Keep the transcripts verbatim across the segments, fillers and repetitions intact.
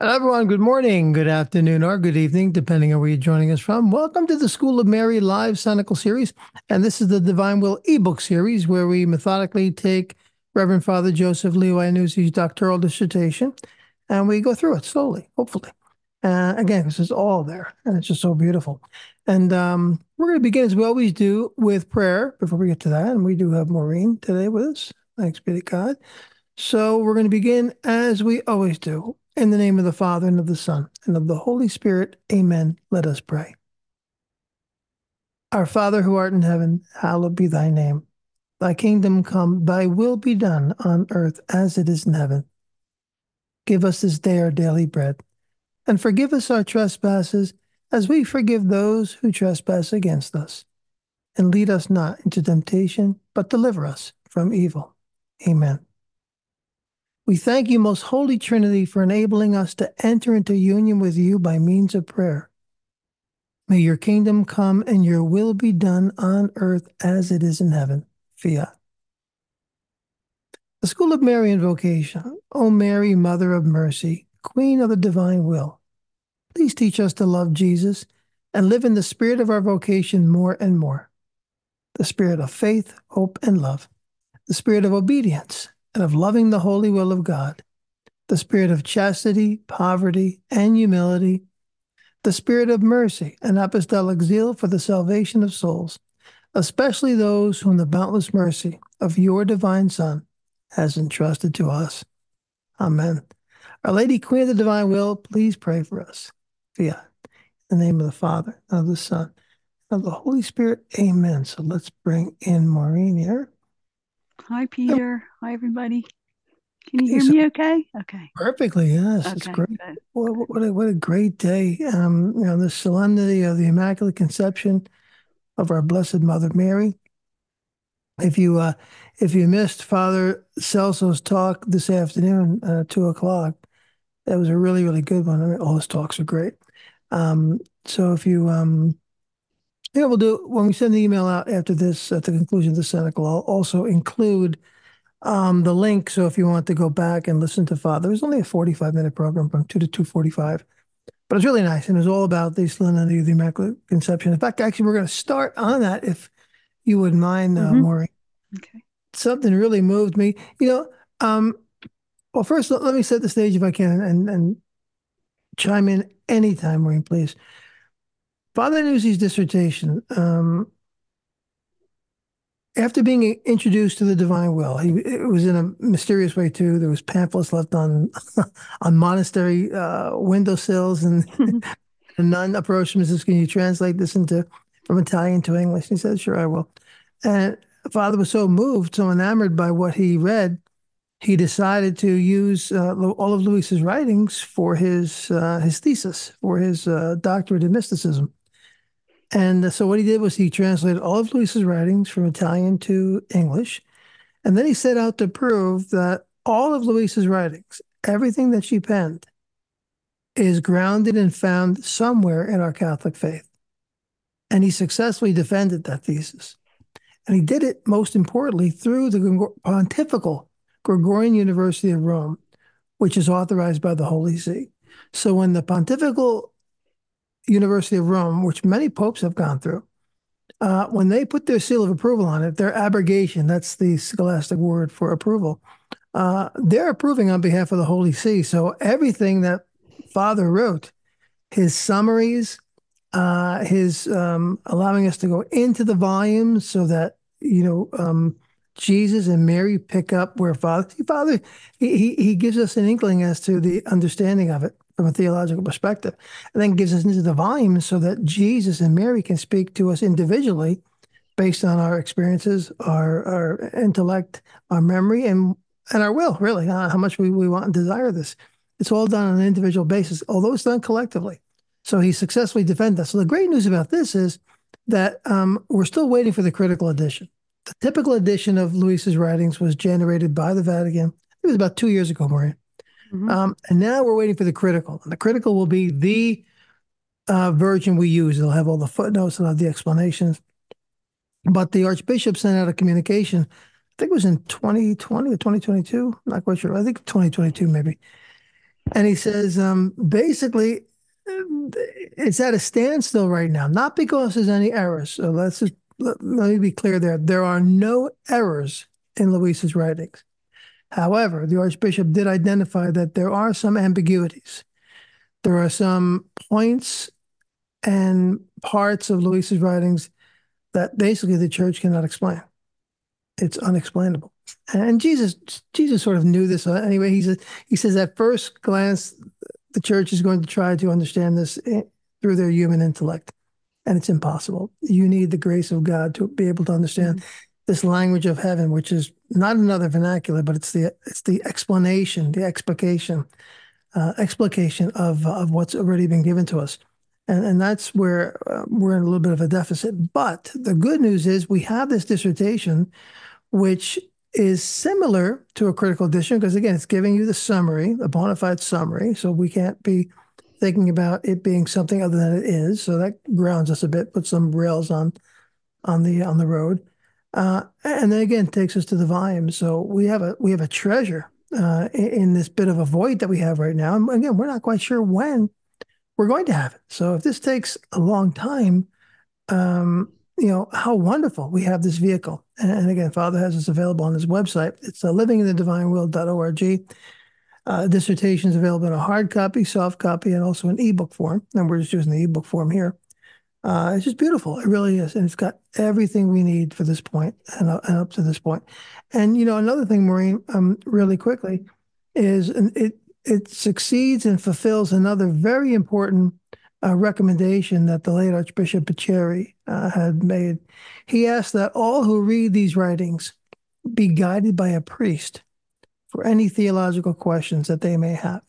Hello, everyone. Good morning, good afternoon, or good evening, depending on where you're joining us from. Welcome to the School of Mary Live Cynical Series. And this is the Divine Will ebook series where we methodically take Reverend Father Joseph Leo Iannucci's doctoral dissertation and we go through it slowly, hopefully. Uh, again, this is all there, and it's just so beautiful. And um, we're going to begin, as we always do, with prayer before we get to that. And we do have Maureen today with us. Thanks be to God. So we're going to begin as we always do. In the name of the Father, and of the Son, and of the Holy Spirit. Amen. Let us pray. Our Father who art in heaven, hallowed be thy name. Thy kingdom come, thy will be done on earth as it is in heaven. Give us this day our daily bread, and forgive us our trespasses as we forgive those who trespass against us. And lead us not into temptation, but deliver us from evil. Amen. We thank you, most holy Trinity, for enabling us to enter into union with you by means of prayer. May your kingdom come and your will be done on earth as it is in heaven. Fiat. The School of Mary Invocation. O Mary, Mother of Mercy, Queen of the Divine Will, please teach us to love Jesus and live in the spirit of our vocation more and more. The spirit of faith, hope, and love. The spirit of obedience and of loving the holy will of God. The spirit of chastity, poverty, and humility. The spirit of mercy and apostolic zeal for the salvation of souls, especially those whom the boundless mercy of your divine Son has entrusted to us. Amen. Our Lady, Queen of the Divine Will, please pray for us. Fiat. In the name of the Father, and of the Son, and of the Holy Spirit. Amen. So let's bring in Maureen here. Hi, Peter. Hi, everybody. Can you Okay, hear so me okay? Okay. perfectly, yes. Okay, It's great. good. What, what, a, what a great day. Um, you know, the solemnity of the Immaculate Conception of our Blessed Mother Mary. If you uh, if you missed Father Celso's talk this afternoon, uh, two o'clock, that was a really really good one. I mean, all his talks are great. Um, so if you um, yeah, we'll do when we send the email out after this at the conclusion of the Cenacle, I'll also include um, the link. So if you want to go back and listen to Father, it was only a forty-five minute program from two to two forty-five, but it's really nice and it was all about the solemnity of the Immaculate Conception. In fact, actually, we're going to start on that if you wouldn't mind, uh, Mm-hmm. Maureen. Okay. Something really moved me. You know, um, well, first, let, let me set the stage if I can and, and chime in anytime, Maureen, please. Father Nuzzi's dissertation, um, after being introduced to the divine will, he, it was in a mysterious way too. There was pamphlets left on on monastery uh, windowsills, and a nun approached him and says, "Can you translate this into from Italian to English?" And he said, "Sure, I will." And Father was so moved, so enamored by what he read, he decided to use uh, all of Luis's writings for his uh, his thesis for his uh, doctorate in mysticism. And so what he did was he translated all of Luis's writings from Italian to English, and then he set out to prove that all of Luis's writings, everything that she penned, is grounded and found somewhere in our Catholic faith. And he successfully defended that thesis. And he did it, most importantly, through the Pontifical Gregorian University of Rome, which is authorized by the Holy See. So when the Pontifical University of Rome, which many popes have gone through, uh, when they put their seal of approval on it, their abrogation, that's the scholastic word for approval, uh, they're approving on behalf of the Holy See. So everything that Father wrote, his summaries, uh, his um, allowing us to go into the volumes so that, you know, um, Jesus and Mary pick up where Father, Father, he, he, he gives us an inkling as to the understanding of it from a theological perspective, and then gives us into the volumes so that Jesus and Mary can speak to us individually based on our experiences, our, our intellect, our memory, and and our will, really, uh, how much we, we want and desire this. It's all done on an individual basis, although it's done collectively. So he successfully defended that. So the great news about this is that um, we're still waiting for the critical edition. The typical edition of Luis's writings was generated by the Vatican. It was about two years ago, Maria. Mm-hmm. Um, and now we're waiting for the critical. And the critical will be the uh, version we use. It'll have all the footnotes, it'll have the explanations. But the Archbishop sent out a communication, I think it was in twenty twenty or twenty twenty-two, I'm not quite sure. I think twenty twenty-two maybe. And he says, um, basically, it's at a standstill right now, not because there's any errors. So let's just let, let me be clear there. There are no errors in Luis's writings. However, the Archbishop did identify that there are some ambiguities. There are some points and parts of Luis's writings that basically the church cannot explain. It's unexplainable. And Jesus, Jesus sort of knew this anyway. He says, he says at first glance, the church is going to try to understand this through their human intellect, and it's impossible. You need the grace of God to be able to understand mm-hmm. this language of heaven, which is not another vernacular, but it's the it's the explanation, the explication, uh, explication of of what's already been given to us. And, and that's where uh, we're in a little bit of a deficit. But the good news is we have this dissertation, which is similar to a critical edition, because again, it's giving you the summary, a bona fide summary. So we can't be thinking about it being something other than it is. So that grounds us a bit, puts some rails on on the on the road. Uh, and then again, takes us to the volume. So we have a we have a treasure uh, in, in this bit of a void that we have right now. And again, we're not quite sure when we're going to have it. So if this takes a long time, um, you know, how wonderful we have this vehicle. And, and again, Father has this available on his website. It's uh, living in the divine will dot org. Uh, dissertation is available in a hard copy, soft copy, and also an ebook form. And we're just using the ebook form here. Uh, it's just beautiful. It really is. And it's got everything we need for this point and, uh, and up to this point. And, you know, another thing, Maureen, um, really quickly, is it, it succeeds and fulfills another very important uh, recommendation that the late Archbishop Piceri uh, had made. He asked that all who read these writings be guided by a priest for any theological questions that they may have.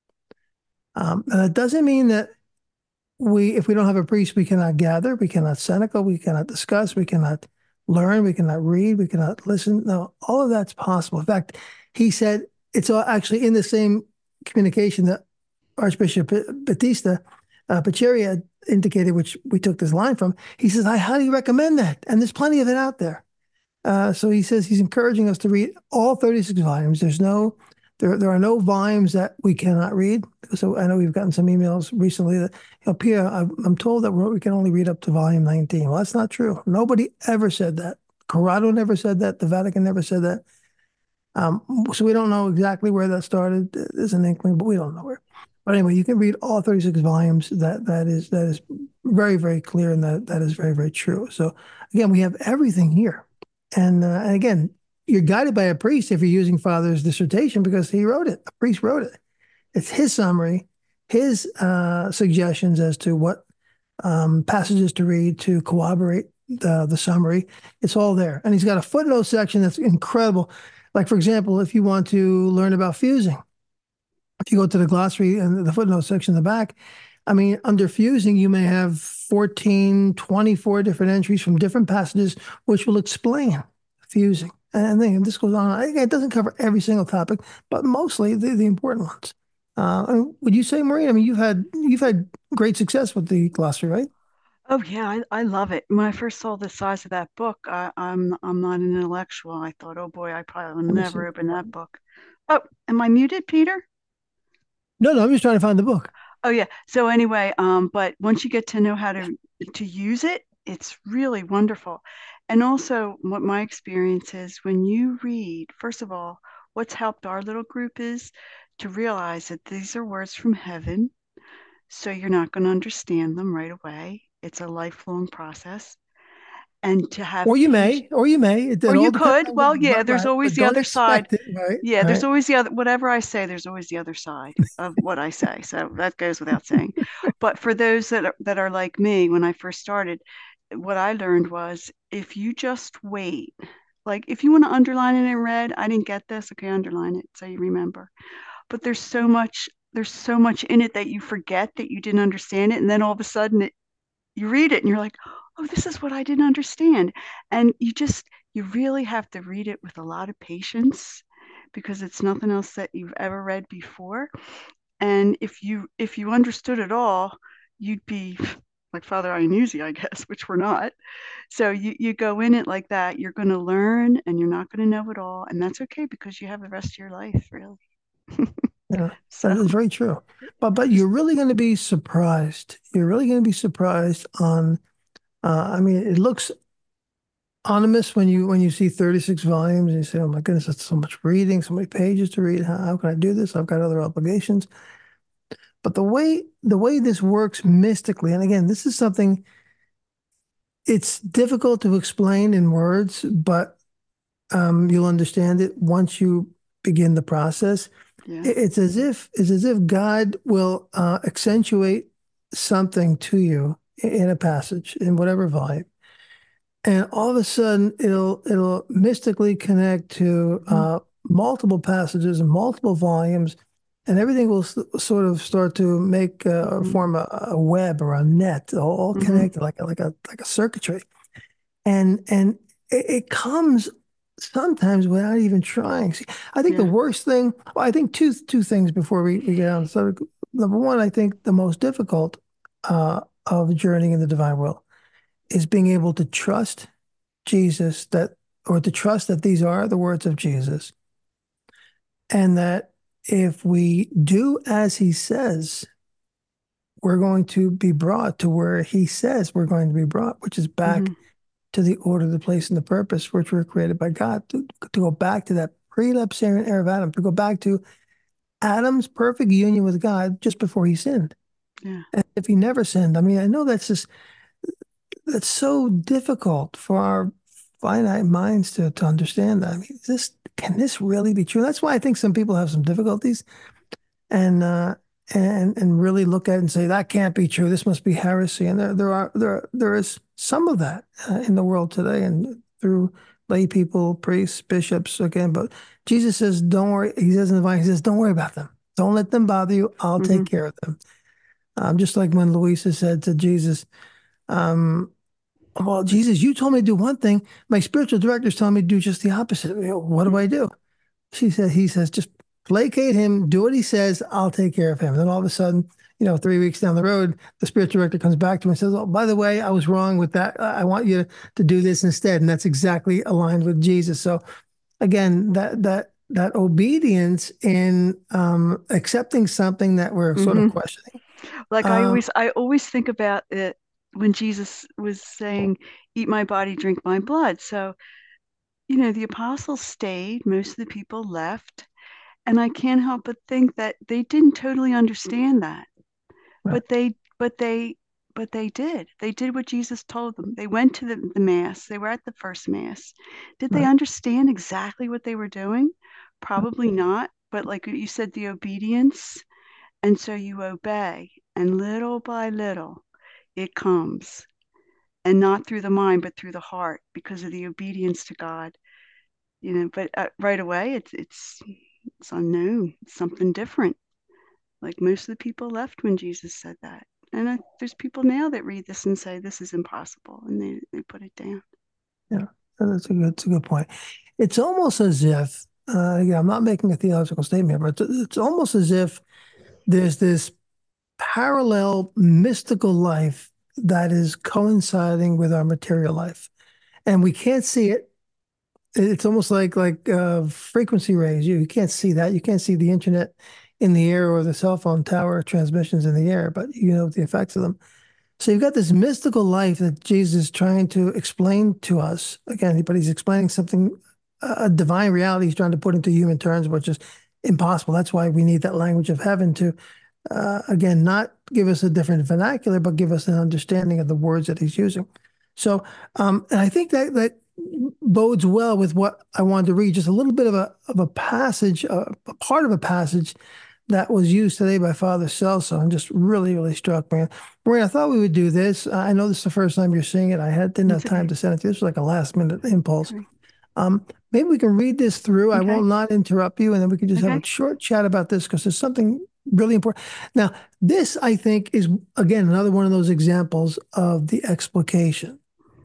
Um, and that doesn't mean that we, if we don't have a priest, we cannot gather, we cannot Seneca, we cannot discuss, we cannot learn, we cannot read, we cannot listen. No, all of that's possible. In fact, he said it's all actually in the same communication that Archbishop Batista uh, Piceri indicated, which we took this line from. He says, I highly recommend that. And there's plenty of it out there. Uh, so he says he's encouraging us to read all thirty-six volumes. There's no, there, there are no volumes that we cannot read. So I know we've gotten some emails recently that, you know, Pia, I'm told that we're, we can only read up to volume nineteen. Well, that's not true. Nobody ever said that. Corrado never said that. The Vatican never said that. Um, so we don't know exactly where that started. There's an inkling, but we don't know where. But anyway, you can read all thirty-six volumes. That that is that is very, very clear, and that that is very, very true. So again, we have everything here. And, uh, and again, you're guided by a priest if you're using Father's dissertation because he wrote it. A priest wrote it. It's his summary, his uh, suggestions as to what um, passages to read to corroborate the, the summary. It's all there. And he's got a footnote section that's incredible. Like, for example, if you want to learn about fusing, if you go to the glossary and the footnote section in the back, I mean, under fusing, you may have fourteen, twenty-four different entries from different passages, which will explain fusing. And then this goes on. It doesn't cover every single topic, but mostly the, the important ones. Uh, would you say, Maureen? I mean, you've had you've had great success with the glossary, right? Oh yeah, I, I love it. When I first saw the size of that book, I, I'm I'm not an intellectual. I thought, oh boy, I probably will never open that book. Oh, am I muted, Peter? No, no, I'm just trying to find the book. Oh yeah. So anyway, um, but once you get to know how to to use it, it's really wonderful. And also, what my experience is when you read, first of all, what's helped our little group is to realize that these are words from heaven, so you're not going to understand them right away. It's a lifelong process, and to have or you may, or you may, it, or you could. Well, yeah, there's always the other side. It, right? Yeah, right. there's always the other. Whatever I say, there's always the other side of what I say. So that goes without saying. But for those that are, that are like me, when I first started, what I learned was if you just wait, like if you want to underline it in red, I didn't get this. Okay, underline it so you remember. But there's so much. There's so much in it that you forget that you didn't understand it, and then all of a sudden it, you read it and you're like, oh, this is what I didn't understand. And you just, you really have to read it with a lot of patience because it's nothing else that you've ever read before. And if you if you understood it all, you'd be like Father Iannuzzi, I guess, which we're not. So you, you go in it like that, you're going to learn and you're not going to know it all. And that's okay because you have the rest of your life, really. Yeah, So, that is very true. But but you're really going to be surprised. You're really going to be surprised on. Uh, I mean, it looks ominous when you when you see thirty-six volumes and you say, "Oh my goodness, that's so much reading, so many pages to read. How, how can I do this? I've got other obligations." But the way the way this works mystically, and again, this is something it's difficult to explain in words, but um, you'll understand it once you begin the process. yeah. It's as if it's as if God will uh, accentuate something to you in a passage in whatever volume, and all of a sudden it'll it'll mystically connect to Hmm. uh, multiple passages and multiple volumes, and everything will s- sort of start to make uh, Hmm. form a, a web or a net, all, all Hmm. connected like a, like a like a circuitry, and and it, it comes sometimes without even trying. See, I think the Yeah. worst thing, well, I think two two things before we, we get on the subject. Number one, I think the most difficult uh, of journeying in the divine will is being able to trust Jesus that, or to trust that these are the words of Jesus, and that if we do as he says, we're going to be brought to where he says we're going to be brought, which is Hmm. back to the order, the place, and the purpose which were created by God, to, to go back to that pre-lapsarian era of Adam, to go back to Adam's perfect union with God just before he sinned. Yeah. And if he never sinned, I mean, I know that's just that's so difficult for our finite minds to to understand that. I mean, is this can this really be true? That's why I think some people have some difficulties and uh, and and really look at it and say that can't be true. This must be heresy. And there there are there there is some of that uh, in the world today, and through lay people, priests, bishops again. But Jesus says, "Don't worry." He says in the Bible, he says, "Don't worry about them. Don't let them bother you. I'll take Hmm. care of them." Um, just like when Louisa said to Jesus, um, "Well, Jesus, you told me to do one thing. My spiritual director's telling me to do just the opposite. You know, what do I do?" She said, he says, just placate him, do what he says, I'll take care of him. And then all of a sudden, you know, three weeks down the road, the spiritual director comes back to him and says, "Oh, by the way, I was wrong with that. I want you to do this instead." And that's exactly aligned with Jesus. So again, that that that obedience in um, accepting something that we're sort of Hmm. questioning. Like I Um, always, I always think about it when Jesus was saying, "Eat my body, drink my blood." So, you know, the apostles stayed, most of the people left, and I can't help but think that they didn't totally understand that. right, But they, but they, but they did. They did what Jesus told them. They went to the, the mass. They were at the first mass. Did they right, understand exactly what they were doing? Probably not. But like you said, the obedience, and so you obey, and little by little, it comes, and not through the mind, but through the heart, because of the obedience to God. You know, but uh, right away, it's it's it's unknown. It's something different. Like most of the people left when Jesus said that. And I, there's people now that read this and say this is impossible, and they, they put it down. yeah, that's a good, that's a good point. It's almost as if, uh, yeah, I'm not making a theological statement, but it's, it's almost as if there's this parallel mystical life that is coinciding with our material life, and we can't see it. It's almost like like uh, frequency rays. You, you can't see that. You can't see the internet in the air or the cell phone tower transmissions in the air, but you know the effects of them. So you've got this mystical life that Jesus is trying to explain to us again, but he's explaining something, a divine reality he's trying to put into human terms, which is impossible. That's why we need that language of heaven to uh, again, not give us a different vernacular, but give us an understanding of the words that he's using. So, um, and I think that that bodes well with what I wanted to read. Just a little bit of a of a passage, uh, a part of a passage that was used today by Father Celso, and just really, really struck me. Maureen, I thought we would do this. I know this is the first time you're seeing it. I had didn't have It's time okay. to send it to you. This was like a last minute impulse. Okay. Um, maybe we can read this through. I will Okay. not interrupt you, and then we can just have a Okay. short chat about this because there's something really important. Now, this I think is again another one of those examples of the explication.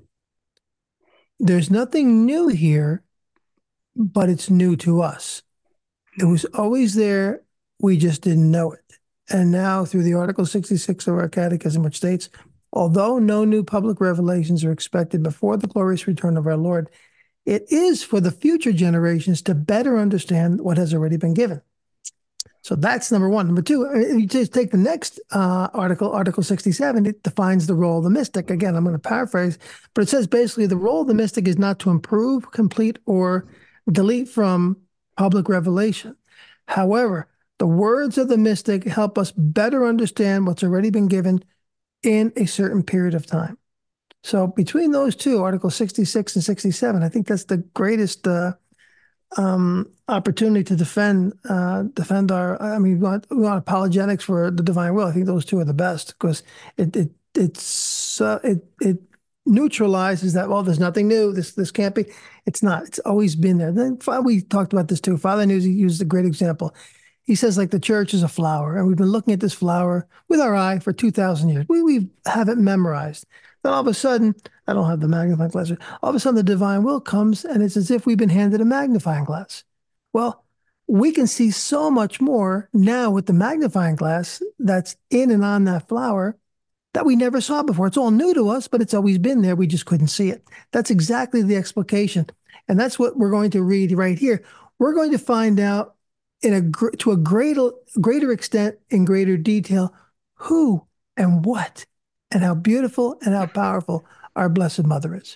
There's nothing new here, but it's new to us. It was always there. We just didn't know it. And now, through the Article sixty-six of our Catechism, which states, although no new public revelations are expected before the glorious return of our Lord, it is for the future generations to better understand what has already been given. So that's number one. Number two, uh, you just take the next uh, article, Article sixty-seven, it defines the role of the mystic. Again, I'm going to paraphrase, but it says basically the role of the mystic is not to improve, complete, or delete from public revelation. However, the words of the mystic help us better understand what's already been given in a certain period of time. So between those two, Article sixty-six and sixty-seven, I think that's the greatest uh, um, opportunity to defend uh, defend our. I mean, we want, we want apologetics for the divine will. I think those two are the best because it it it's uh, it it neutralizes that. Well, there's nothing new. This this can't be. It's not. It's always been there. Then we talked about this too. Father News used a great example. He says like the church is a flower, and we've been looking at this flower with our eye for two thousand years. We we have it memorized. Then all of a sudden, I don't have the magnifying glass. All of a sudden, the divine will comes, and it's as if we've been handed a magnifying glass. Well, we can see so much more now with the magnifying glass that's in and on that flower that we never saw before. It's all new to us, but it's always been there. We just couldn't see it. That's exactly the explication. And that's what we're going to read right here. We're going to find out in a to a greater greater extent, in greater detail, who and what and how beautiful and how powerful our Blessed Mother is.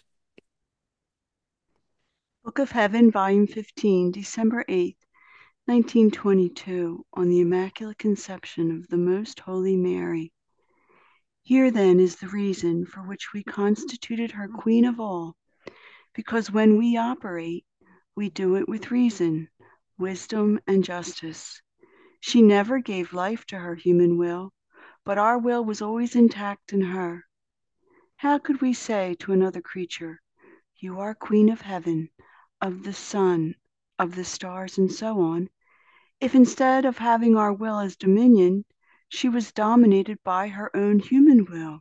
Book of Heaven, Volume fifteen, December eighth, nineteen twenty-two, on the Immaculate Conception of the Most Holy Mary. Here then is the reason for which we constituted her Queen of all, because when we operate, we do it with reason, wisdom, and justice. She never gave life to her human will, but our will was always intact in her. How could we say to another creature, "You are Queen of Heaven, of the sun, of the stars, and so on," if instead of having our will as dominion, she was dominated by her own human will?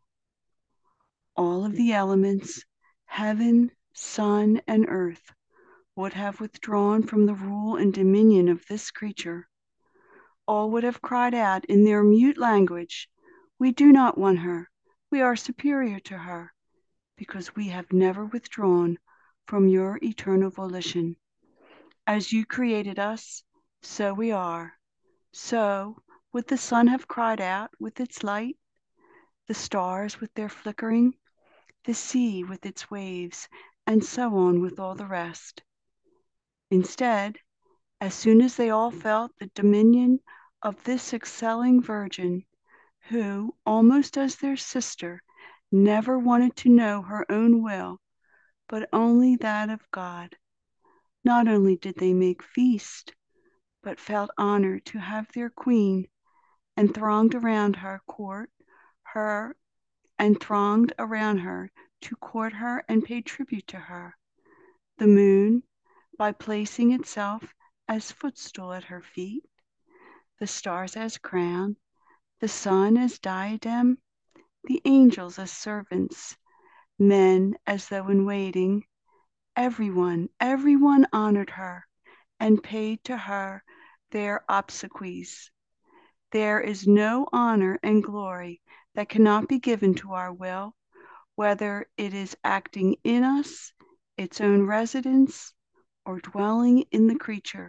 All of the elements, heaven, sun, and earth, would have withdrawn from the rule and dominion of this creature. All would have cried out in their mute language, "We do not want her. We are superior to her," because we have never withdrawn from your eternal volition. As you created us, so we are. So would the sun have cried out with its light, the stars with their flickering, the sea with its waves, and so on with all the rest. Instead, as soon as they all felt the dominion of this excelling Virgin, who, almost as their sister, never wanted to know her own will, but only that of God, not only did they make feast, but felt honored to have their queen, and thronged around her court, her and thronged around her to court her and pay tribute to her. The moon, by placing itself as footstool at her feet, the stars as crown, the sun as diadem, the angels as servants, men as though in waiting, everyone, everyone honored her and paid to her their obsequies. There is no honor and glory that cannot be given to our will, whether it is acting in us, its own residence, or dwelling in the creature.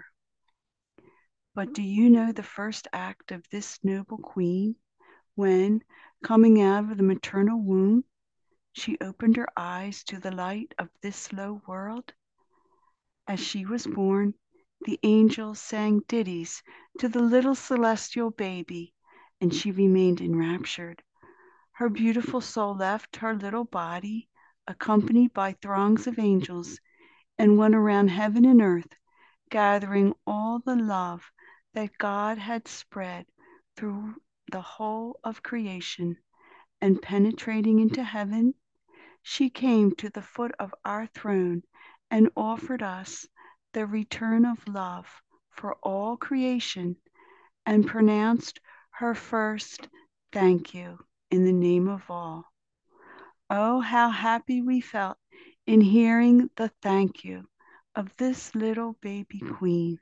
But do you know the first act of this noble queen, when, coming out of the maternal womb, she opened her eyes to the light of this low world? As she was born, the angels sang ditties to the little celestial baby, and she remained enraptured. Her beautiful soul left her little body, accompanied by throngs of angels, and went around heaven and earth, gathering all the love that God had spread through the whole of creation, and penetrating into heaven, she came to the foot of our throne and offered us the return of love for all creation, and pronounced her first thank you in the name of all. Oh, how happy we felt in hearing the thank you of this little baby queen.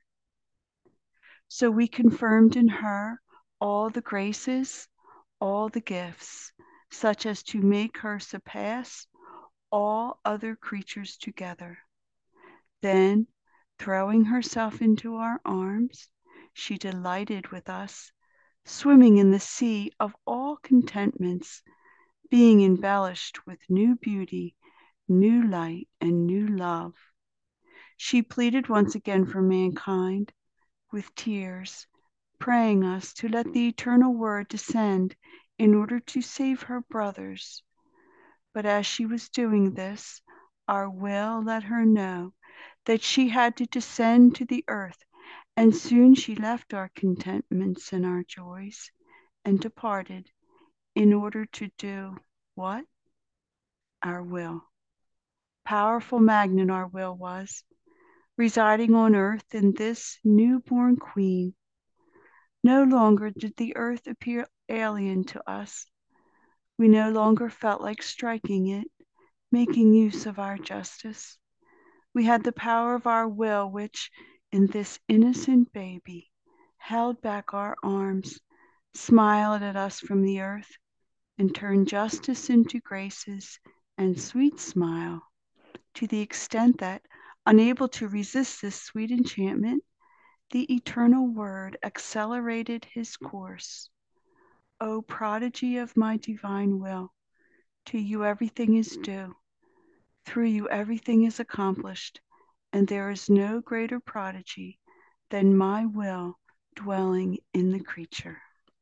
So we confirmed in her all the graces, all the gifts, such as to make her surpass all other creatures together. Then, throwing herself into our arms, she delighted with us, swimming in the sea of all contentments, being embellished with new beauty, new light, and new love. She pleaded once again for mankind with tears, praying us to let the eternal word descend in order to save her brothers. But as she was doing this, our will let her know that she had to descend to the earth, and soon she left our contentments and our joys and departed in order to do what? Our will. Powerful magnet our will was, residing on earth in this newborn queen. No longer did the earth appear alien to us. We no longer felt like striking it, making use of our justice. We had the power of our will, which, in this innocent baby, held back our arms, smiled at us from the earth, and turned justice into graces and sweet smile, to the extent that, unable to resist this sweet enchantment, the eternal word accelerated his course. O prodigy of my divine will, to you everything is due. Through you everything is accomplished, and there is no greater prodigy than my will dwelling in the creature.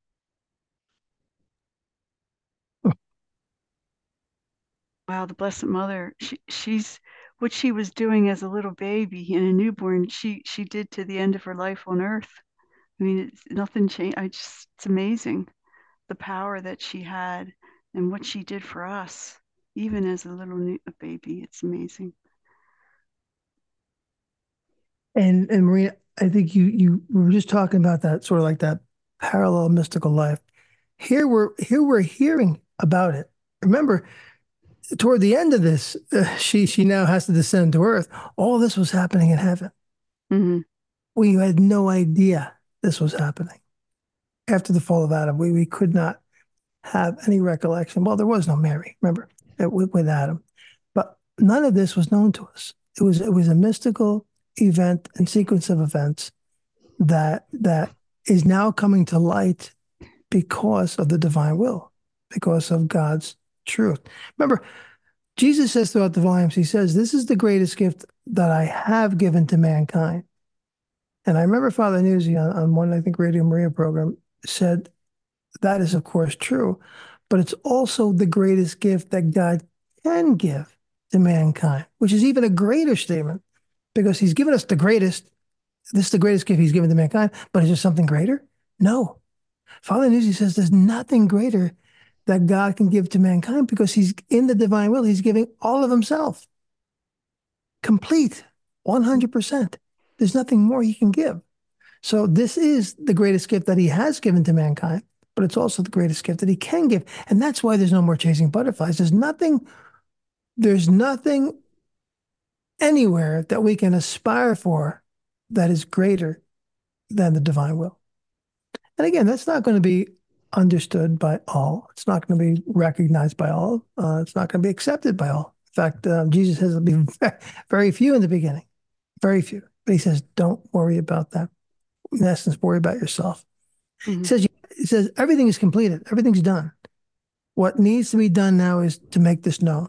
Wow, the Blessed Mother, she, she's what she was doing as a little baby and a newborn, she she did to the end of her life on earth. I mean, it's, nothing changed. I just, it's amazing the power that she had and what she did for us, even as a little new, a baby. It's amazing. And and Maria, I think you you we were just talking about that sort of like that parallel mystical life. Here we're here we're hearing about it. Remember, toward the end of this, uh, she she now has to descend to earth. All this was happening in heaven. Mm-hmm. We had no idea this was happening. After the fall of Adam, we we could not have any recollection. Well, there was no Mary, remember, uh, with, with Adam, but none of this was known to us. It was it was a mystical event and sequence of events that that is now coming to light because of the divine will, because of God's truth. Remember, Jesus says throughout the volumes, he says, "This is the greatest gift that I have given to mankind." And I remember Father Nuzzi on, on one, I think, Radio Maria program said, that is, of course, true, but it's also the greatest gift that God can give to mankind, which is even a greater statement because he's given us the greatest. This is the greatest gift he's given to mankind, but is there something greater? No. Father Nuzzi says there's nothing greater that God can give to mankind because he's in the divine will. He's giving all of himself, complete, one hundred percent. There's nothing more he can give. So this is the greatest gift that he has given to mankind, but it's also the greatest gift that he can give. And that's why there's no more chasing butterflies. There's nothing, there's nothing anywhere that we can aspire for that is greater than the divine will. And again, that's not going to be understood by all. It's not going to be recognized by all. Uh, it's not going to be accepted by all. In fact, uh, Jesus says there'll be very few in the beginning, very few. But he says, don't worry about that. In essence, worry about yourself. Mm-hmm. He says, he says everything is completed. Everything's done. What needs to be done now is to make this known.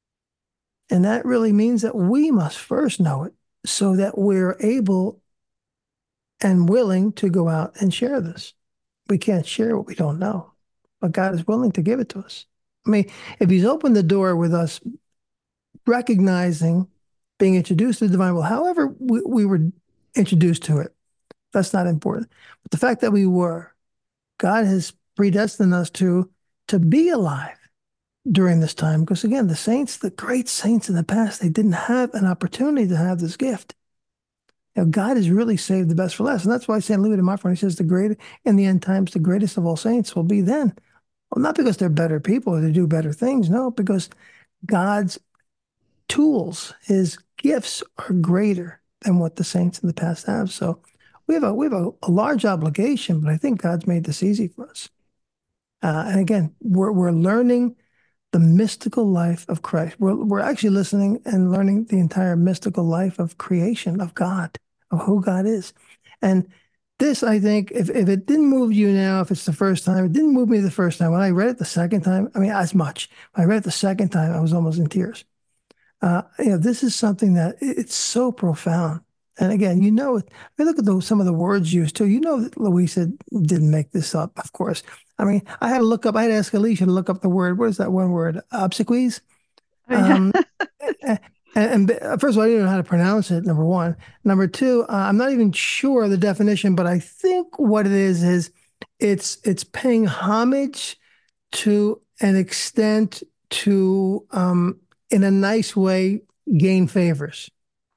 And that really means that we must first know it so that we're able and willing to go out and share this. We can't share what we don't know, but God is willing to give it to us. I mean, if he's opened the door with us recognizing, being introduced to the divine will, however we, we were introduced to it, that's not important. But the fact that we were, God has predestined us to, to be alive during this time. Because again, the saints, the great saints in the past, they didn't have an opportunity to have this gift. You know, God has really saved the best for last. And that's why Saint Louis de Montfort, he says, the great, in the end times, the greatest of all saints will be then. Well, not because they're better people or they do better things. No, because God's tools, his gifts are greater than what the saints in the past have. So we have a we have a, a large obligation, but I think God's made this easy for us. Uh, and again, we're we're learning the mystical life of Christ. We're we're actually listening and learning the entire mystical life of creation, of God, of who God is. And this, I think, if, if it didn't move you now, if it's the first time, it didn't move me the first time. When I read it the second time, I mean, as much. When I read it the second time, I was almost in tears. Uh, you know, this is something that it's so profound. And again, you know, I mean, look at those, some of the words used too. You know that Louisa didn't make this up, of course. I mean, I had to look up, I had to ask Alicia to look up the word. What is that one word? Obsequies? Oh, yeah. Um, and, and, first of all, I didn't know how to pronounce it, number one. Number two, uh, I'm not even sure the definition, but I think what it is is it's it's paying homage to an extent to, um, in a nice way, gain favors.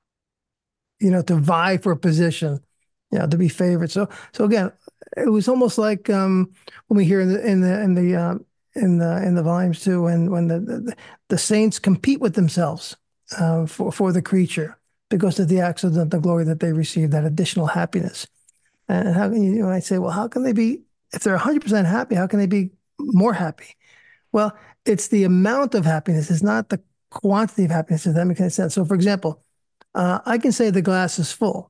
You know, to vie for a position, you know, to be favored. So, so again, it was almost like um, when we hear in the in the in the um, in the in the volumes too, when when the the, the saints compete with themselves uh, for for the creature because of the accidental glory that they receive, that additional happiness. And how can you, you might say, well, how can they be, if they're one hundred percent happy, how can they be more happy? Well, it's the amount of happiness. It's not the quantity of happiness, if that makes any sense. So, for example, uh, I can say the glass is full.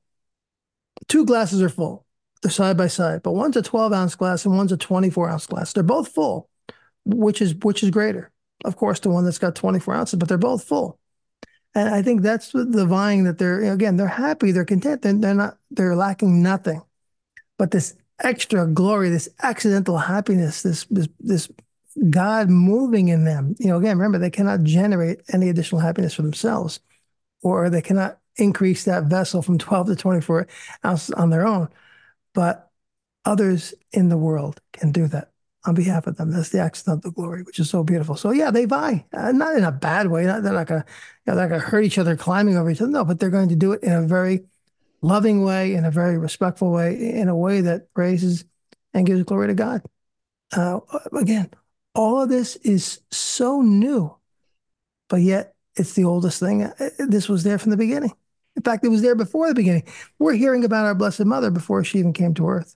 Two glasses are full. They're side by side, but one's a twelve ounce glass and one's a twenty-four ounce glass. They're both full. Which is which is greater? Of course, the one that's got twenty-four ounces, but they're both full. And I think that's the vying that they're, again, they're happy, they're content, they're, they're not, they're lacking nothing. But this extra glory, this accidental happiness, this this this God moving in them. You know, again, remember, they cannot generate any additional happiness for themselves, or they cannot increase that vessel from twelve to twenty-four ounces on their own. But others in the world can do that on behalf of them. That's the accidental glory, which is so beautiful. So yeah, they vie, uh, not in a bad way. Not, they're not going to, you know, they're going to hurt each other climbing over each other. No, but they're going to do it in a very loving way, in a very respectful way, in a way that praises and gives glory to God. Uh, again, all of this is so new, but yet it's the oldest thing. This was there from the beginning. In fact, it was there before the beginning. We're hearing about our Blessed Mother before she even came to earth.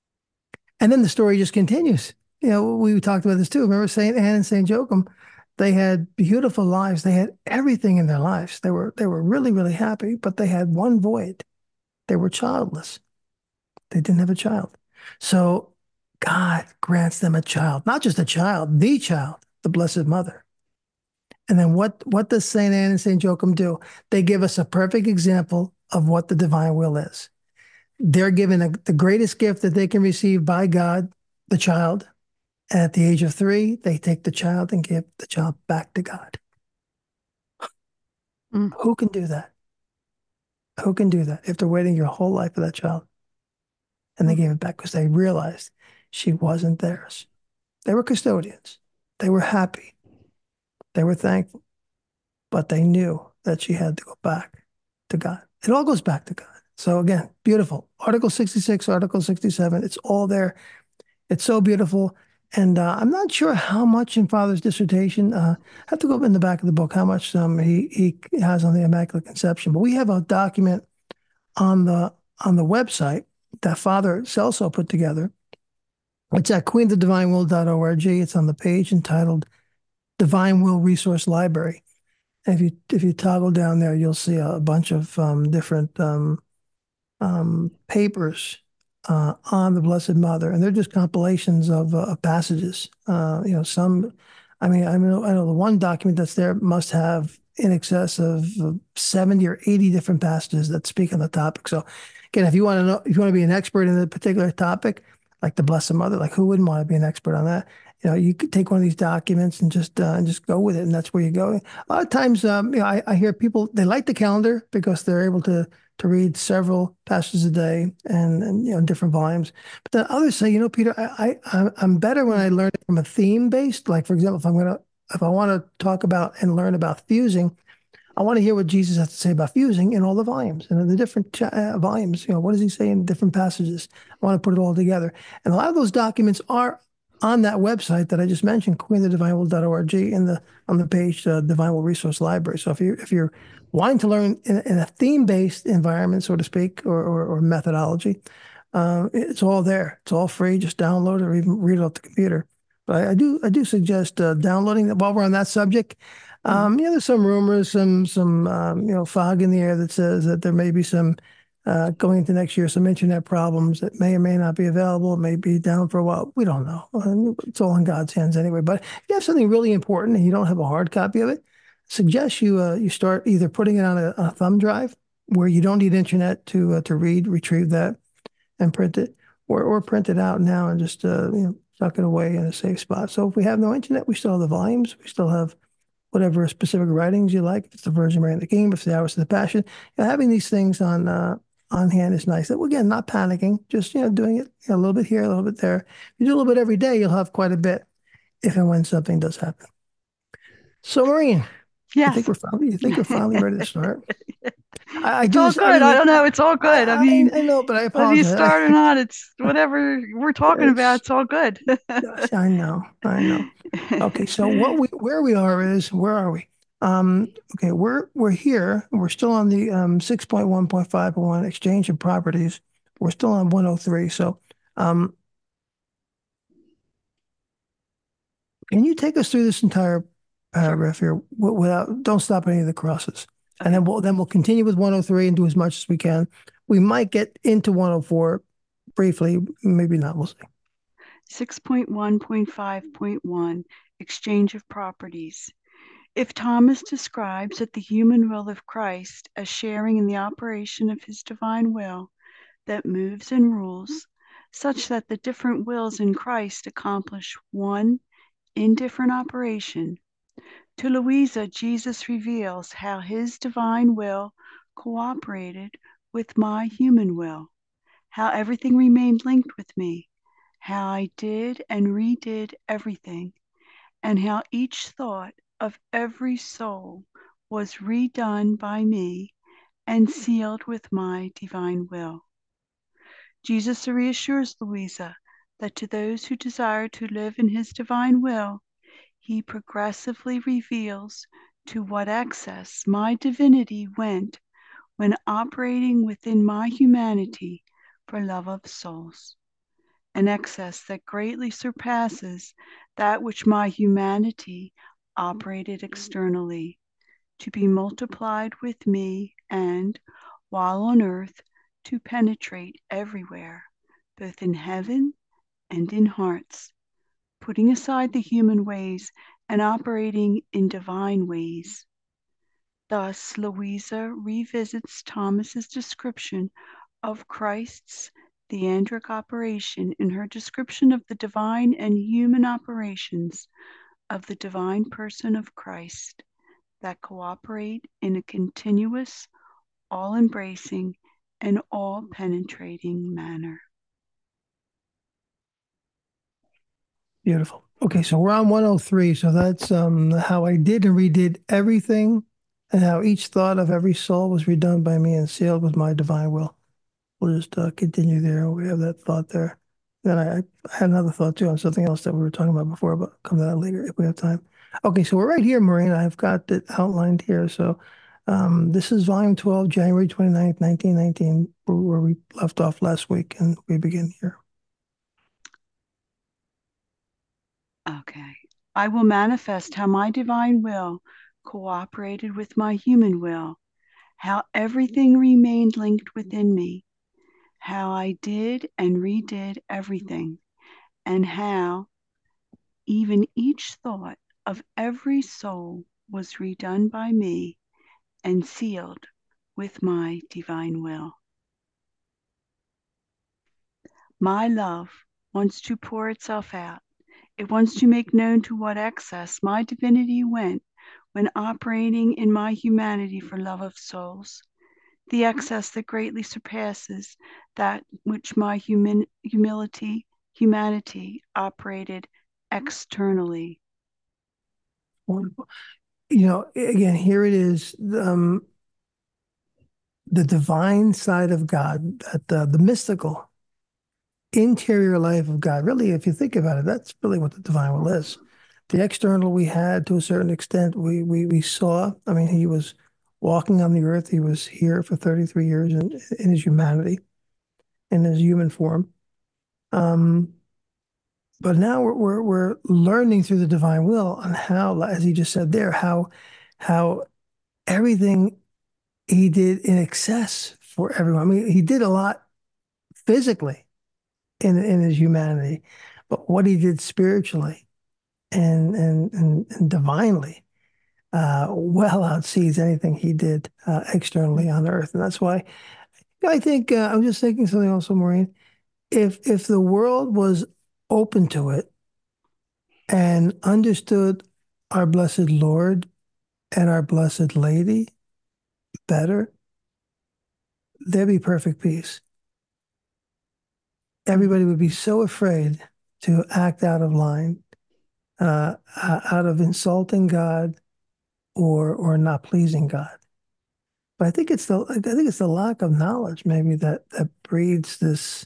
And then the story just continues. You know, we talked about this too. Remember Saint Anne and Saint Joachim? They had beautiful lives. They had everything in their lives. They were they were really, really happy, but they had one void. They were childless. They didn't have a child. So God grants them a child, not just a child, the child, the Blessed Mother. And then what, what does Saint Anne and Saint Joachim do? They give us a perfect example of what the divine will is. They're given a, the greatest gift that they can receive by God, the child. And at the age of three, they take the child and give the child back to God. Mm. Who can do that? Who can do that if they're waiting your whole life for that child? And they gave it back because they realized she wasn't theirs. They were custodians. They were happy. They were thankful. But they knew that she had to go back to God. It all goes back to God. So again, beautiful. Article sixty-six, Article sixty-seven, it's all there. It's so beautiful. And uh, I'm not sure how much in Father's dissertation, uh, I have to go up in the back of the book, how much um, he, he has on the Immaculate Conception. But we have a document on the on the website that Father Celso put together. It's at queen of the divine will dot org. It's on the page entitled Divine Will Resource Library. And if you if you toggle down there, you'll see a bunch of um, different um, um, papers uh, on the Blessed Mother, and they're just compilations of uh, passages. Uh, you know, some, I mean, I know, I know the one document that's there must have in excess of seventy or eighty different passages that speak on the topic. So, again, if you want to know, if you want to be an expert in a particular topic, like the Blessed Mother, like who wouldn't want to be an expert on that? You know, you could take one of these documents and just uh, and just go with it, and that's where you go. A lot of times, um, you know, I, I hear people, they like the calendar because they're able to to read several passages a day and, and you know, different volumes. But then others say, you know, Peter, I, I I'm better when I learn it from a theme based. Like, for example, if I'm gonna if I want to talk about and learn about fusing, I want to hear what Jesus has to say about fusing in all the volumes and in the different uh, volumes. You know, what does he say in different passages? I want to put it all together. And a lot of those documents are on that website that I just mentioned, queen of the divine will dot org, in the on the page uh, Divine Will Resource Library. So if you if you're wanting to learn in, in a theme-based environment, so to speak, or or, or methodology, uh, it's all there. It's all free. Just download it or even read it off the computer. But I, I do I do suggest uh, downloading it while we're on that subject. Um, you know, there's some rumors, some some um, you know, fog in the air that says that there may be some uh, going into next year, some internet problems that may or may not be available, may be down for a while. We don't know. It's all in God's hands anyway. But if you have something really important and you don't have a hard copy of it, suggest you uh, you start either putting it on a, a thumb drive where you don't need internet to uh, to read, retrieve that, and print it, or or print it out now and just uh, you know tuck it away in a safe spot. So if we have no internet, we still have the volumes. We still have whatever specific writings you like. If it's the Virgin Mary and the King, if it's the Hours of the Passion, you know, having these things on uh, on hand is nice. Well, again, not panicking, just you know doing it you know, a little bit here, a little bit there. If you do a little bit every day, you'll have quite a bit if and when something does happen. So, Maureen, you think Yes. we're finally you think we're finally ready to start? I, I It's do all this good. I every. don't know. It's all good. I I, mean, I, I know, but I whether you apologize. start or not, it's whatever we're talking about. It's It's all good. I know, I know. Okay, so what we where we are is where are we? Um, okay, we're we're here. We're still on the um six point one point five point one exchange of properties. We're still on one oh three. So um can you take us through this entire Sure. paragraph here wi- without don't stop any of the crosses. And Okay. then we'll then we'll continue with one oh three and do as much as we can. We might get into one oh four briefly, maybe not, we'll see. six point one point five point one Exchange of Properties. If Thomas describes that the human will of Christ as sharing in the operation of his divine will that moves and rules, such that the different wills in Christ accomplish one indifferent operation, to Louisa, Jesus reveals how his divine will cooperated with my human will, how everything remained linked with me, how I did and redid everything, and how each thought of every soul was redone by me and sealed with my divine will. Jesus reassures Louisa that to those who desire to live in his divine will, he progressively reveals to what excess my divinity went when operating within my humanity for love of souls, an excess that greatly surpasses that which my humanity operated externally, to be multiplied with me and, while on earth, to penetrate everywhere, both in heaven and in hearts, putting aside the human ways and operating in divine ways. Thus, Louisa revisits Thomas's description of Christ's theandric operation in her description of the divine and human operations of the divine person of Christ that cooperate in a continuous, all-embracing, and all-penetrating manner. Beautiful. Okay, so we're on one oh three. So that's um how I did and redid everything, and how each thought of every soul was redone by me and sealed with my divine will. We'll just uh, continue there. We have that thought there. Then I, I had another thought too on something else that we were talking about before, but come to that later if we have time. Okay, so we're right here, Maureen. I've got it outlined here. So um, this is volume twelve, January twenty-ninth, nineteen nineteen, where, where we left off last week, and we begin here. Okay. I will manifest how my divine will cooperated with my human will, how everything remained linked within me, how I did and redid everything, and how even each thought of every soul was redone by me and sealed with my divine will. My love wants to pour itself out. It wants to make known to what excess my divinity went when operating in my humanity for love of souls, the excess that greatly surpasses that which my human, humility, humanity operated externally. Wonderful. You know, again, here it is. Um, the divine side of God, that uh, the mystical interior life of God. Really, if you think about it, that's really what the divine will is. The external we had to a certain extent, we we we saw. I mean, he was walking on the earth. He was here for thirty-three years in, in his humanity, in his human form. Um, but now we're, we're we're learning through the divine will on how, as he just said there, how how everything he did in excess for everyone. I mean, he did a lot physically in in his humanity, but what he did spiritually and and and, and divinely uh, well outsees anything he did uh, externally on earth. And that's why I think uh, I'm just thinking something also, Maureen. If if the world was open to it and understood our blessed Lord and our blessed Lady better, there'd be perfect peace. Everybody would be so afraid to act out of line, uh, out of insulting God or or not pleasing God. But I think it's the I think it's the lack of knowledge maybe that that breeds this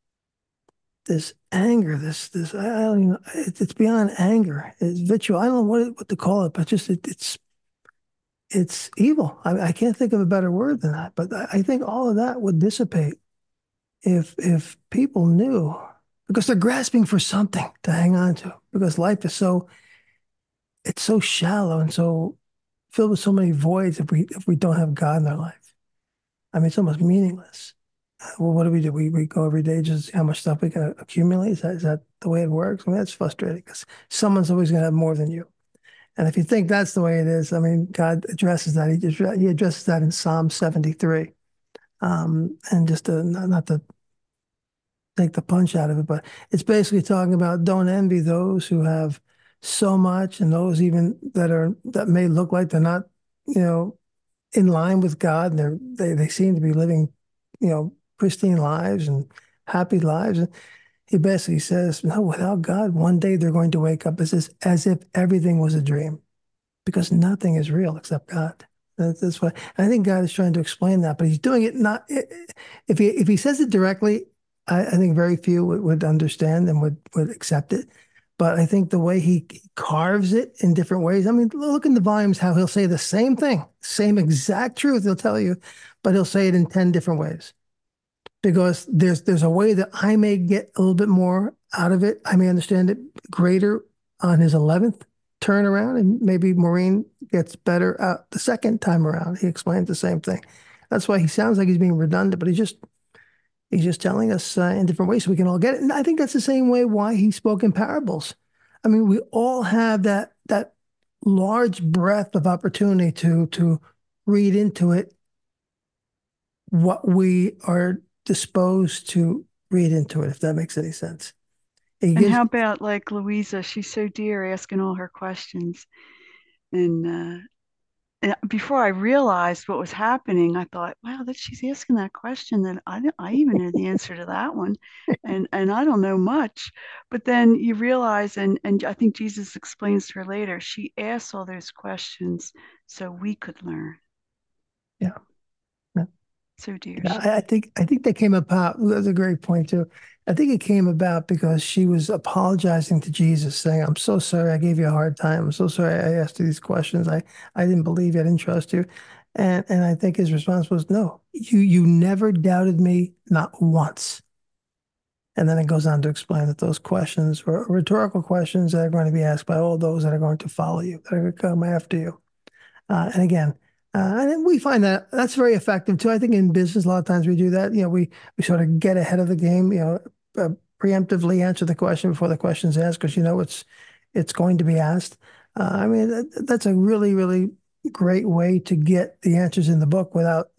this anger, this this I don't even know, it, it's beyond anger. It's vitriol. I don't know what what to call it, but just it, it's it's evil. I, I can't think of a better word than that. But I, I think all of that would dissipate if if people knew, because they're grasping for something to hang on to, because life is so it's so shallow and so filled with so many voids if we if we don't have God in our life. I mean, it's almost meaningless. Well, what do we do? We we go every day just how much stuff we can accumulate. Is that is that the way it works? I mean, that's frustrating because someone's always going to have more than you. And if you think that's the way it is, I mean, God addresses that. He just he addresses that in Psalm seventy-three. Um, and just to, not, not to take the punch out of it, but it's basically talking about don't envy those who have so much and those even that are that may look like they're not, you know, in line with God. And they're they they seem to be living, you know, pristine lives and happy lives. And he basically says, no, without God, one day they're going to wake up as if, as if everything was a dream, because nothing is real except God. That's, that's what I think God is trying to explain that, but he's doing it not. If he if he says it directly, I, I think very few would, would understand and would would accept it. But I think the way he carves it in different ways. I mean, look in the volumes how he'll say the same thing, same exact truth. He'll tell you, but he'll say it in ten different ways, because there's there's a way that I may get a little bit more out of it. I may understand it greater on his eleventh turnaround, and maybe Maureen gets better out the second time around. He explains the same thing. That's why he sounds like he's being redundant, but he's just he's just telling us uh, in different ways so we can all get it. And I think that's the same way why he spoke in parables. I mean, we all have that that large breadth of opportunity to to read into it what we are disposed to read into it, if that makes any sense. He And gives, how about like Louisa? She's so dear, asking all her questions. And uh, and before I realized what was happening, I thought, wow, that she's asking that question that I I even know the answer to that one, and and I don't know much. But then you realize, and and I think Jesus explains to her later, she asked all those questions so we could learn. yeah, yeah. So dear, Yeah, she. I, I think I think that came about. That's a great point too. I think it came about because she was apologizing to Jesus, saying, "I'm so sorry I gave you a hard time. I'm so sorry I asked you these questions. I I didn't believe you. I didn't trust you." And and I think his response was, "No, you you never doubted me, not once." And then it goes on to explain that those questions were rhetorical questions that are going to be asked by all those that are going to follow you, that are going to come after you. Uh, and again, uh, and we find that that's very effective too. I think in business, a lot of times we do that. You know, we we sort of get ahead of the game. You know, uh, preemptively answer the question before the question's asked, because you know it's it's going to be asked. Uh, I mean, that, that's a really really great way to get the answers in the book without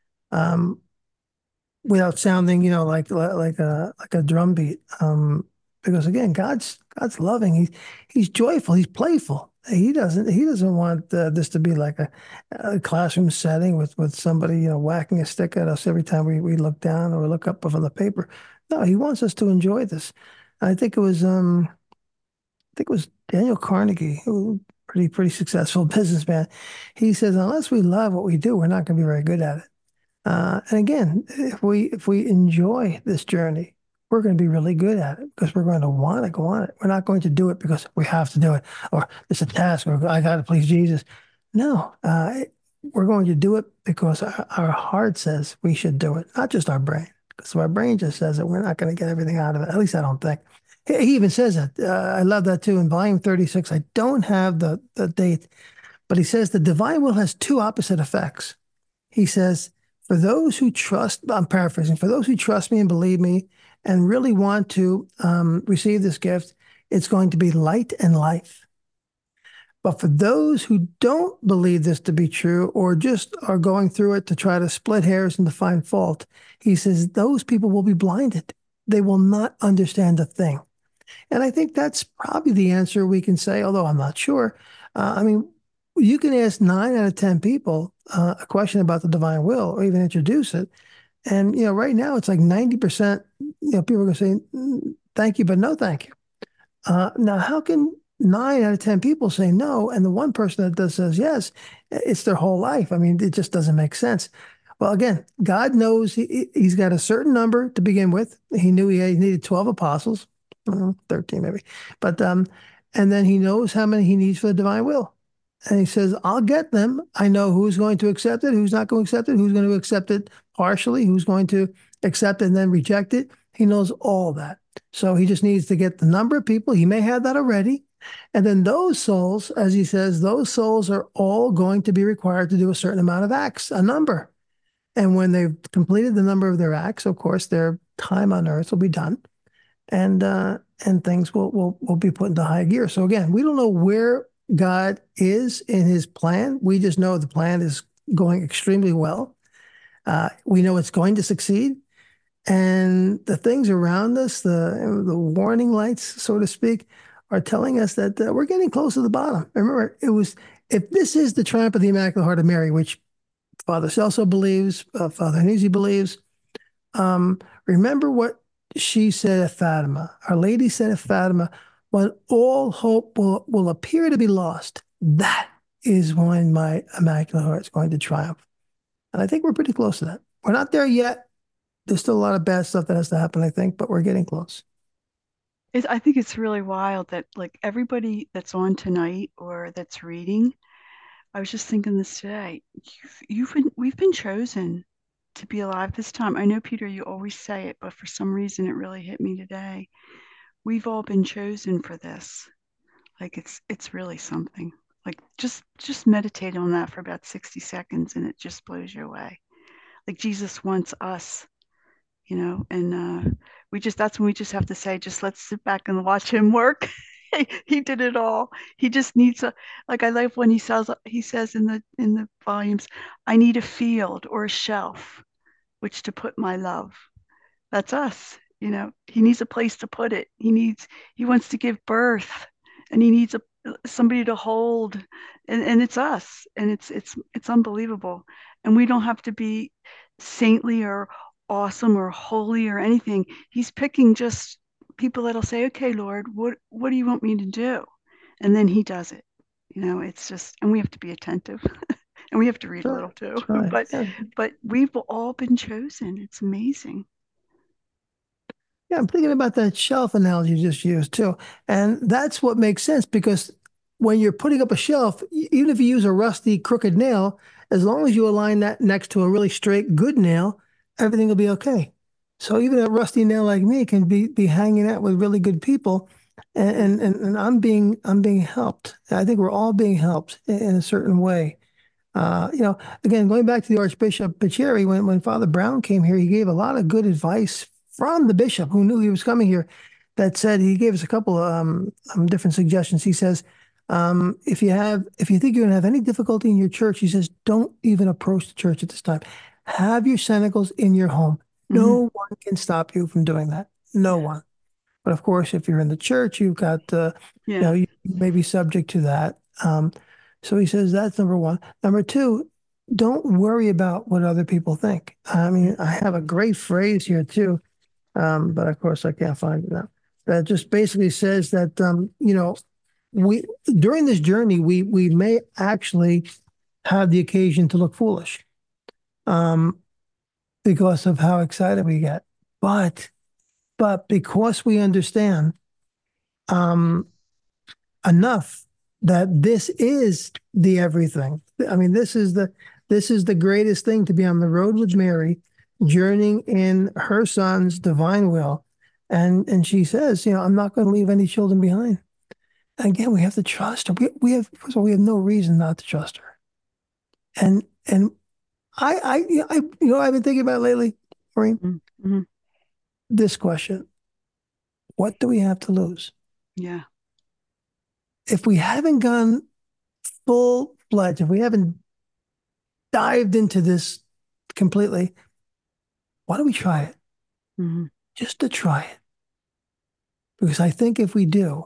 um, without sounding, you know, like like a like a drum beat. Um, because again, God's God's loving. He's he's joyful. He's playful. He doesn't he doesn't want uh, this to be like a, a classroom setting with with somebody, you know, whacking a stick at us every time we we look down or look up from the paper. No, he wants us to enjoy this. I think it was um I think it was Daniel Carnegie, who pretty pretty successful businessman. He says, unless we love what we do, we're not going to be very good at it. Uh, and again, if we if we enjoy this journey, we're going to be really good at it because we're going to want to go on it. We're not going to do it because we have to do it or it's a task or I got to please Jesus. No, uh, we're going to do it because our, our heart says we should do it, not just our brain. Because if our brain just says that we're not going to get everything out of it. At least I don't think. He, he even says that. Uh, I love that too. In volume thirty-six, I don't have the, the date, but he says the divine will has two opposite effects. He says, For those who trust, I'm paraphrasing, for those who trust me and believe me and really want to um, receive this gift, it's going to be light and life. But for those who don't believe this to be true or just are going through it to try to split hairs and to find fault, he says those people will be blinded. They will not understand a thing. And I think that's probably the answer we can say, although I'm not sure. Uh, I mean, you can ask nine out of ten people uh, a question about the divine will or even introduce it. And, you know, right now it's like ninety percent, you know, people are going to say, "Mm, thank you, but no thank you." Uh, now, how can nine out of ten people say no, and the one person that does says yes, it's their whole life? I mean, it just doesn't make sense. Well, again, God knows he, he's got a certain number to begin with. He knew he, had, he needed twelve apostles, uh, thirteen maybe, but um, and then he knows how many he needs for the divine will. And he says, I'll get them. I know who's going to accept it, who's not going to accept it, who's going to accept it partially, who's going to accept it and then reject it. He knows all that. So he just needs to get the number of people. He may have that already. And then those souls, as he says, those souls are all going to be required to do a certain amount of acts, a number. And when they've completed the number of their acts, of course, their time on earth will be done. And uh, and things will, will will be put into high gear. So again, we don't know where God is in his plan. We just know the plan is going extremely well. Uh, we know it's going to succeed. And the things around us, the the warning lights, so to speak, are telling us that uh, we're getting close to the bottom. Remember, it was if this is the triumph of the Immaculate Heart of Mary, which Father Celso believes, uh, Father Hanisi believes. Um, remember what she said at Fatima. Our Lady said at Fatima, when all hope will, will appear to be lost, that is when my Immaculate Heart is going to triumph. And I think we're pretty close to that. We're not there yet. There's still a lot of bad stuff that has to happen, I think, but we're getting close. It's, I think it's really wild that like everybody that's on tonight or that's reading, I was just thinking this today. You've, you've been, we've been chosen to be alive this time. I know, Peter, you always say it, but for some reason it really hit me today. We've all been chosen for this. Like it's it's really something. Like just just meditate on that for about sixty seconds and it just blows you away. Like Jesus wants us, you know, and uh we just that's when we just have to say, just let's sit back and watch him work. He did it all. He just needs a like I love when he says he says in the in the volumes, I need a field or a shelf which to put my love. That's us. You know, he needs a place to put it. He needs, he wants to give birth and he needs a somebody to hold and, and it's us and it's it's it's unbelievable and we don't have to be saintly or awesome or holy or anything. He's picking just people that'll say, okay, Lord, what what do you want me to do? And then he does it. You know, it's just, and we have to be attentive and we have to read a That's little too. right. That's right. But Yeah. but we've all been chosen. It's amazing. Yeah, I'm thinking about that shelf analogy you just used too. And that's what makes sense because when you're putting up a shelf, e- even if you use a rusty, crooked nail, as long as you align that next to a really straight, good nail, everything will be okay. So even a rusty nail like me can be be hanging out with really good people, and and, and I'm being I'm being helped. I think we're all being helped in, in a certain way. Uh, you know, again, going back to the Archbishop Piceri, when, when Father Brown came here, he gave a lot of good advice from the bishop who knew he was coming here that said he gave us a couple of um, um, different suggestions. He says, um, if you have, if you think you're going to have any difficulty in your church, he says, don't even approach the church at this time. Have your cenicles in your home. Mm-hmm. No one can stop you from doing that. No Yeah. one. But of course, if you're in the church, you've got, uh, you Yeah. know, you may be subject to that. Um, so he says that's number one. Number two, don't worry about what other people think. I mean, I have a great phrase here too, um, but of course I can't find it now. That just basically says that um, you know, we during this journey we we may actually have the occasion to look foolish, um, because of how excited we get. But but because we understand um, enough that this is the everything. I mean, this is the this is the greatest thing to be on the road with Mary, journeying in her son's divine will. And and she says, you know, I'm not going to leave any children behind. And again, we have to trust her. We we have first of all, we have no reason not to trust her. And and I, I, you know, I, you know, I've been thinking about lately, Maureen, Mm-hmm. this question: what do we have to lose Yeah. if we haven't gone full fledged? If we haven't dived into this completely, why don't we try it? Mm-hmm. Just to try it, because I think if we do,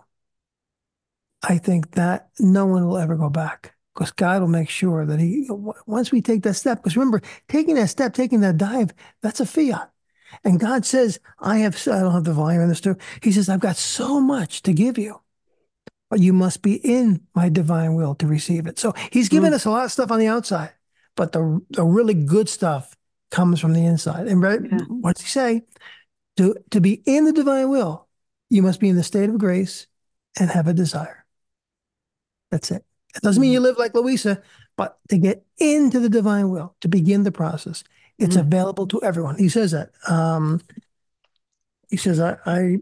I think that no one will ever go back. Because God will make sure that He, once we take that step, because remember, taking that step, taking that dive, that's a fiat. And God says, I have, I don't have the volume in this too. He says, I've got so much to give you, but you must be in my divine will to receive it. So He's given Mm-hmm. us a lot of stuff on the outside, but the, the really good stuff comes from the inside. And right, Yeah. what does He say? To, to be in the divine will, you must be in the state of grace and have a desire. That's it. It doesn't mean Mm-hmm. you live like Louisa, but to get into the divine will, to begin the process, it's Mm-hmm. available to everyone. He says that. Um, he says, I, I,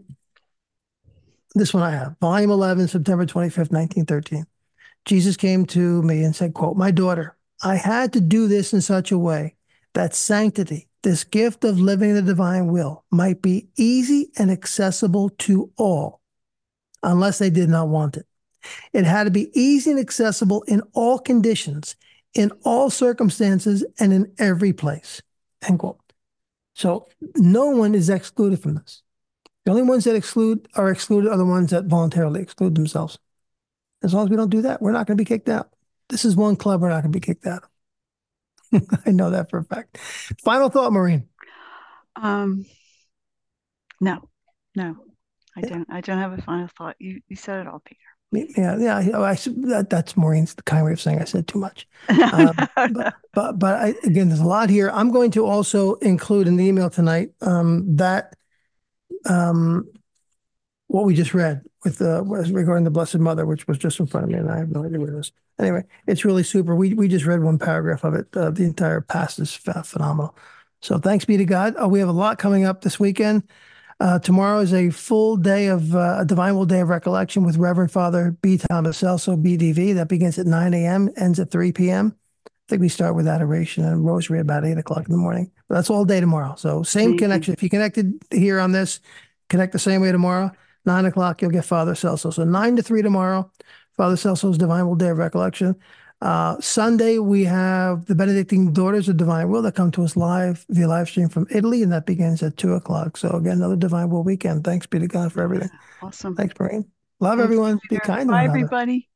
this one I have, volume eleven, September twenty-fifth, nineteen thirteen. Jesus came to me and said, quote, my daughter, I had to do this in such a way that sanctity, this gift of living the divine will, might be easy and accessible to all, unless they did not want it. It had to be easy and accessible in all conditions, in all circumstances, and in every place. End quote. So no one is excluded from this. The only ones that exclude are excluded are the ones that voluntarily exclude themselves. As long as we don't do that, we're not going to be kicked out. This is one club we're not going to be kicked out of. I know that for a fact. Final thought, Maureen. Um, no, no, I Yeah, don't. I don't have a final thought. You you said it all, yeah, yeah. I, I, that, that's Maureen's kind way of saying I said too much. Peter. Um, No, but no. but but I, again, there's a lot here. I'm going to also include in the email tonight um, that um, what we just read with uh, regarding the Blessed Mother, which was just in front of me, and I have no idea what it is. Anyway, it's really super. We we just read one paragraph of it. Uh, the entire past is phenomenal. So thanks be to God. Oh, we have a lot coming up this weekend. Uh, tomorrow is a full day of uh, a Divine Will Day of Recollection with Reverend Father B. Thomas Celso, B D V. That begins at nine a m, ends at three p m. I think we start with adoration and rosary about eight o'clock in the morning. But that's all day tomorrow. So same Amazing. connection. If you connected here on this, connect the same way tomorrow. Nine o'clock, you'll get Father Celso. So nine to three tomorrow, Father Celso's Divine Will Day of Recollection. Uh, Sunday, we have the Benedictine Daughters of Divine Will that come to us live via live stream from Italy, and that begins at two o'clock. So, again, another Divine Will weekend. Thanks be to God for Yeah. everything. Awesome. Thanks, Maureen. Love Thank you, everyone. Be Peter. kind to Bye, one another. everybody.